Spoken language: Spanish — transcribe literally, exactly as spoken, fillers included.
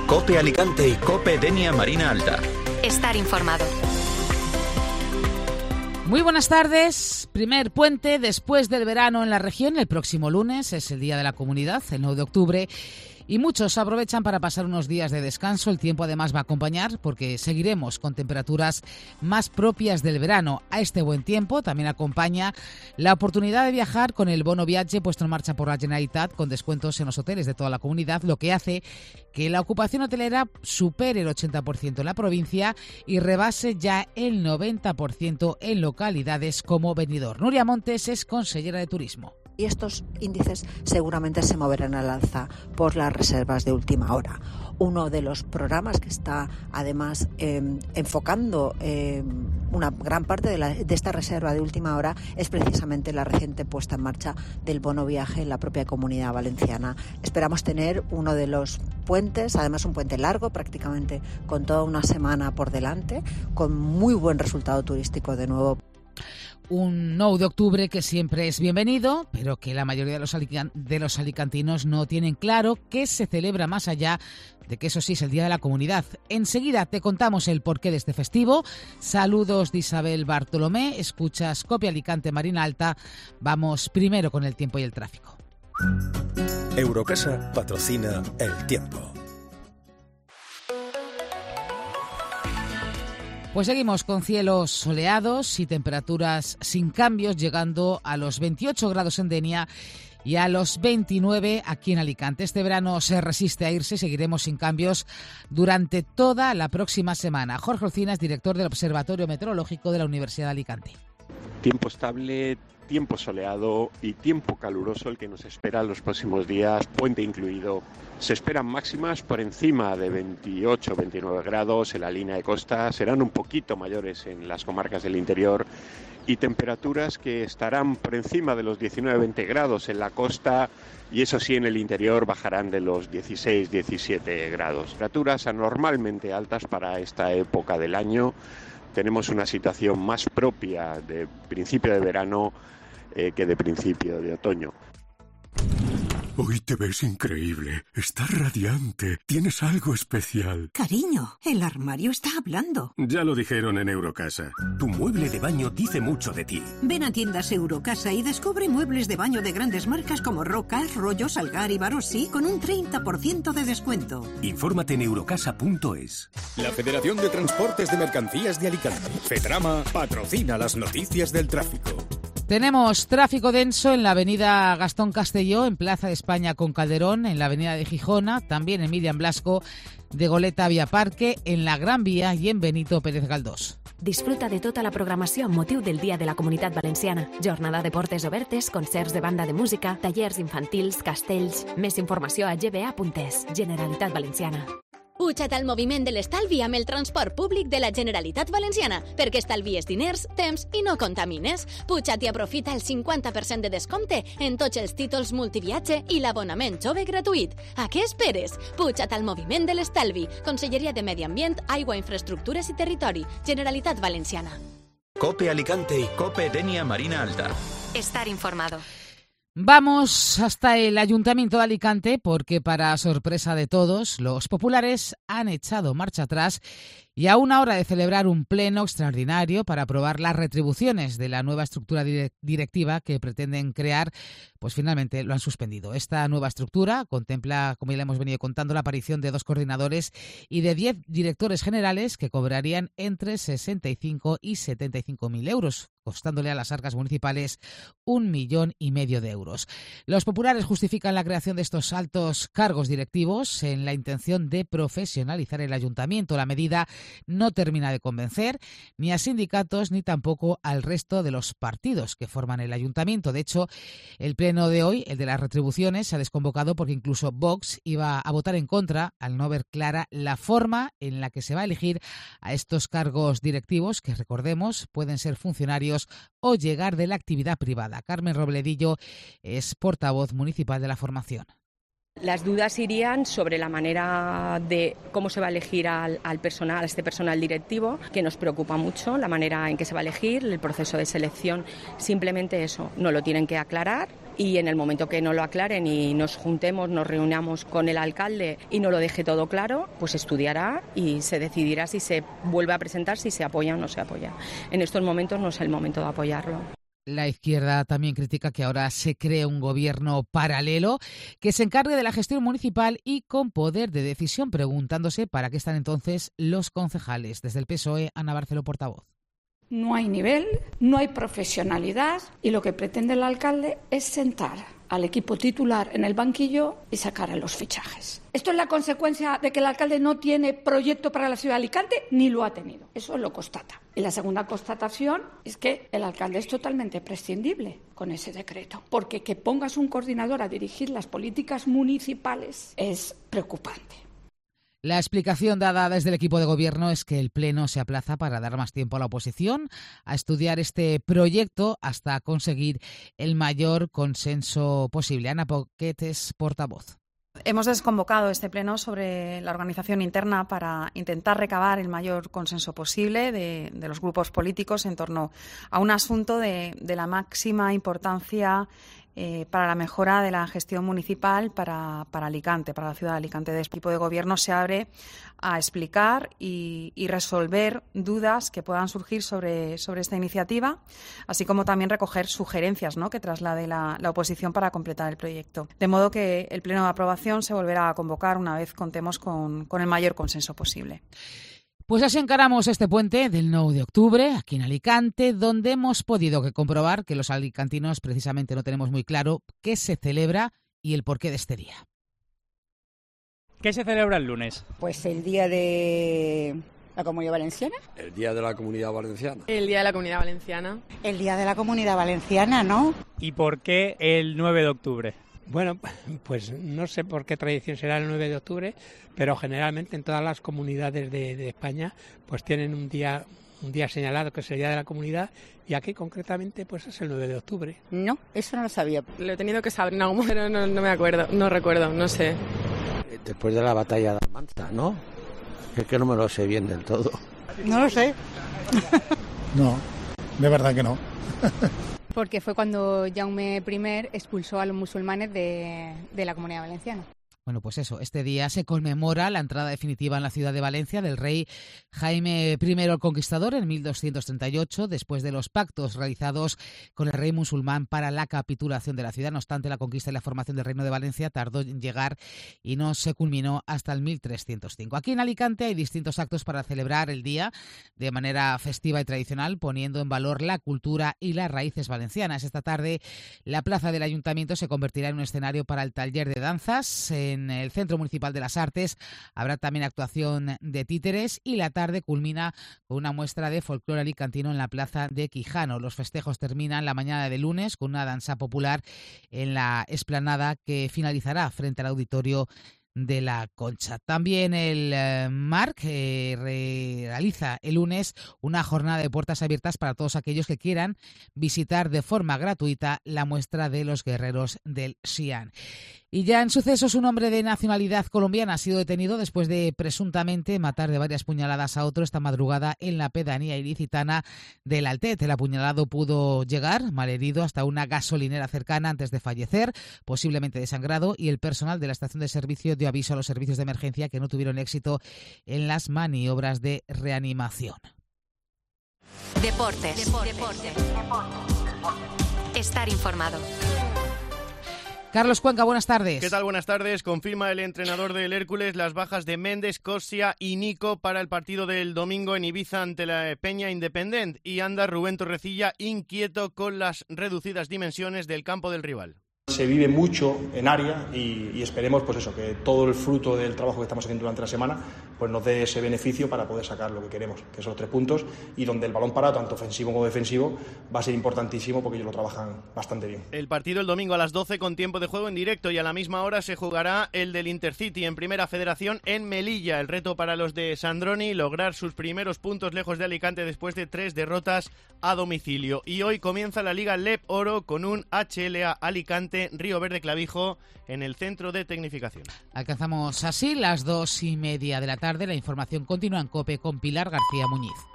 COPE Alicante y COPE Denia Marina Alta. Estar informado. Muy buenas tardes. Primer puente después del verano en la región. El próximo lunes es el Día de la Comunidad, el nueve de octubre. Y muchos aprovechan para pasar unos días de descanso. El tiempo además va a acompañar porque seguiremos con temperaturas más propias del verano. A este buen tiempo también acompaña la oportunidad de viajar con el bono viaje puesto en marcha por la Generalitat con descuentos en los hoteles de toda la comunidad, lo que hace que la ocupación hotelera supere el ochenta por ciento en la provincia y rebase ya el noventa por ciento en localidades como Benidorm. Nuria Montes es consellera de Turismo. Y estos índices seguramente se moverán al alza por las reservas de última hora. Uno de los programas que está además eh, enfocando eh, una gran parte de, la, de esta reserva de última hora es precisamente la reciente puesta en marcha del bono viaje en la propia Comunidad Valenciana. Esperamos tener uno de los puentes, además un puente largo, prácticamente con toda una semana por delante, con muy buen resultado turístico de nuevo. Un nueve de octubre que siempre es bienvenido, pero que la mayoría de los, alican- de los alicantinos no tienen claro que se celebra más allá de que eso sí es el Día de la Comunidad. Enseguida te contamos el porqué de este festivo. Saludos de Isabel Bartolomé, escuchas COPE Alicante Marina Alta. Vamos primero con el tiempo y el tráfico. Eurocasa patrocina el tiempo. Pues seguimos con cielos soleados y temperaturas sin cambios, llegando a los veintiocho grados en Denia y a los veintinueve aquí en Alicante. Este verano se resiste a irse, seguiremos sin cambios durante toda la próxima semana. Jorge Olcinas, director del Observatorio Meteorológico de la Universidad de Alicante. Tiempo estable, tiempo soleado y tiempo caluroso el que nos espera en los próximos días, puente incluido. Se esperan máximas por encima de veintiocho a veintinueve grados en la línea de costa, serán un poquito mayores en las comarcas del interior y temperaturas que estarán por encima de los diecinueve a veinte grados en la costa y eso sí en el interior bajarán de los dieciséis a diecisiete grados. Temperaturas anormalmente altas para esta época del año. Tenemos una situación más propia de principio de verano eh, que de principio de otoño. Hoy te ves increíble, estás radiante, tienes algo especial. Cariño, el armario está hablando. Ya lo dijeron en Eurocasa. Tu mueble de baño dice mucho de ti. Ven a tiendas Eurocasa y descubre muebles de baño de grandes marcas como Rocas, Rollo, Salgar y Barossi con un treinta por ciento de descuento. Infórmate en eurocasa punto es. La Federación de Transportes de Mercancías de Alicante, FETRAMA, patrocina las noticias del tráfico. Tenemos tráfico denso en la avenida Gastón Castelló, en Plaza de España con Calderón, en la avenida de Gijona, también en Miriam Blasco, de Goleta Vía Parque, en la Gran Vía y en Benito Pérez Galdós. Disfruta de tota la programació amb motiu del Dia de la Comunitat Valenciana. Jornada de portes obertes, concerts de banda de música, tallers infantils, castells... Més informació a ge be a punt es. Generalitat Valenciana. Puja't al moviment de l'estalvi amb el transport públic de la Generalitat Valenciana, perquè estalvies diners, temps i no contamines. Puja't i aprofita el cinquanta per cent de descompte en tots els títols multiviatge i l'abonament jove gratuït. A què esperes? Puja't al moviment de l'estalvi. Conselleria de Medi Ambient, Aigua, Infraestructures i Territori. Generalitat Valenciana. COPE Alicante y COPE Denia Marina Alta. Estar informado. Vamos hasta el Ayuntamiento de Alicante porque, para sorpresa de todos, los populares han echado marcha atrás y a una hora de celebrar un pleno extraordinario para aprobar las retribuciones de la nueva estructura directiva que pretenden crear, pues finalmente lo han suspendido. Esta nueva estructura contempla, como ya le hemos venido contando, la aparición de dos coordinadores y de diez directores generales que cobrarían entre sesenta y cinco y setenta y cinco mil euros, costándole a las arcas municipales un millón y medio de euros. Los populares justifican la creación de estos altos cargos directivos en la intención de profesionalizar el ayuntamiento. La medida no termina de convencer ni a sindicatos ni tampoco al resto de los partidos que forman el ayuntamiento. De hecho, el pleno de hoy, el de las retribuciones, se ha desconvocado porque incluso Vox iba a votar en contra al no ver clara la forma en la que se va a elegir a estos cargos directivos, que recordemos pueden ser funcionarios o llegar de la actividad privada. Carmen Robledillo es portavoz municipal de la formación. Las dudas irían sobre la manera de cómo se va a elegir al, al personal, a este personal directivo, que nos preocupa mucho, la manera en que se va a elegir, el proceso de selección. Simplemente eso, no lo tienen que aclarar y en el momento que no lo aclaren y nos juntemos, nos reunamos con el alcalde y no lo deje todo claro, pues estudiará y se decidirá si se vuelve a presentar, si se apoya o no se apoya. En estos momentos no es el momento de apoyarlo. La izquierda también critica que ahora se cree un gobierno paralelo que se encargue de la gestión municipal y con poder de decisión, preguntándose para qué están entonces los concejales. Desde el P S O E, Ana Barceló, portavoz. No hay nivel, no hay profesionalidad y lo que pretende el alcalde es sentar al equipo titular en el banquillo y sacar a los fichajes. ¿Esto es la consecuencia de que el alcalde no tiene proyecto para la ciudad de Alicante? Ni lo ha tenido. Eso lo constata. Y la segunda constatación es que el alcalde es totalmente prescindible con ese decreto, porque que pongas un coordinador a dirigir las políticas municipales es preocupante. La explicación dada desde el equipo de gobierno es que el Pleno se aplaza para dar más tiempo a la oposición a estudiar este proyecto hasta conseguir el mayor consenso posible. Ana Poquetes, portavoz. Hemos desconvocado este pleno sobre la organización interna para intentar recabar el mayor consenso posible de, de los grupos políticos en torno a un asunto de, de la máxima importancia Eh, para la mejora de la gestión municipal para, para Alicante, para la ciudad de Alicante. De este equipo de gobierno se abre a explicar y, y resolver dudas que puedan surgir sobre, sobre esta iniciativa, así como también recoger sugerencias, ¿no?, que traslade la, la oposición para completar el proyecto. De modo que el pleno de aprobación se volverá a convocar una vez contemos con, con el mayor consenso posible. Pues así encaramos este puente del nueve de octubre, aquí en Alicante, donde hemos podido que comprobar que los alicantinos precisamente no tenemos muy claro qué se celebra y el porqué de este día. ¿Qué se celebra el lunes? Pues el día de la Comunidad Valenciana. El día de la Comunidad Valenciana. El día de la Comunidad Valenciana. El día de la Comunidad Valenciana, ¿no? ¿Y por qué el nueve de octubre? Bueno, pues no sé por qué tradición será el nueve de octubre, pero generalmente en todas las comunidades de, de España pues tienen un día un día señalado que es el Día de la Comunidad y aquí concretamente pues es el nueve de octubre. No, eso no lo sabía. Lo he tenido que saber en algún momento, pero no, no me acuerdo, no recuerdo, no sé. Después de la batalla de Almanza, ¿no? Es que no me lo sé bien del todo. No lo sé. No, de verdad que no. Porque fue cuando Jaume primero expulsó a los musulmanes de, de la Comunidad Valenciana. Bueno, pues eso, este día se conmemora la entrada definitiva en la ciudad de Valencia del rey Jaime primero el Conquistador en mil doscientos treinta y ocho, después de los pactos realizados con el rey musulmán para la capitulación de la ciudad. No obstante, la conquista y la formación del Reino de Valencia tardó en llegar y no se culminó hasta el mil trescientos cinco. Aquí en Alicante hay distintos actos para celebrar el día de manera festiva y tradicional, poniendo en valor la cultura y las raíces valencianas. Esta tarde, la plaza del Ayuntamiento se convertirá en un escenario para el taller de danzas. En el Centro Municipal de las Artes habrá también actuación de títeres y la tarde culmina con una muestra de folclore alicantino en la plaza de Quijano. Los festejos terminan la mañana de lunes con una danza popular en la explanada que finalizará frente al auditorio de la Concha. También el eh, Marc eh, realiza el lunes una jornada de puertas abiertas para todos aquellos que quieran visitar de forma gratuita la muestra de los guerreros del Xi'an. Y ya en sucesos, un hombre de nacionalidad colombiana ha sido detenido después de presuntamente matar de varias puñaladas a otro esta madrugada en la pedanía ilicitana del Altet. El apuñalado pudo llegar malherido hasta una gasolinera cercana antes de fallecer, posiblemente desangrado, y el personal de la estación de servicio dio aviso a los servicios de emergencia que no tuvieron éxito en las maniobras de reanimación. Deportes. Deportes. Deportes. Estar informado. Carlos Cuenca, buenas tardes. ¿Qué tal? Buenas tardes. Confirma el entrenador del Hércules las bajas de Méndez, Cosia y Nico para el partido del domingo en Ibiza ante la Peña Independent. Y anda Rubén Torrecilla inquieto con las reducidas dimensiones del campo del rival. Se vive mucho en área y, y esperemos pues eso, que todo el fruto del trabajo que estamos haciendo durante la semana pues nos dé ese beneficio para poder sacar lo que queremos, que son los tres puntos, y donde el balón parado, tanto ofensivo como defensivo, va a ser importantísimo porque ellos lo trabajan bastante bien. El partido el domingo a las doce con tiempo de juego en directo, y a la misma hora se jugará el del Intercity en Primera Federación en Melilla. El reto para los de Sandroni, lograr sus primeros puntos lejos de Alicante después de tres derrotas a domicilio. Y hoy comienza la Liga Lep Oro con un H L A Alicante Río Verde Clavijo en el Centro de Tecnificación. Alcanzamos así las dos y media de la tarde. La información continúa en COPE con Pilar García Muñiz.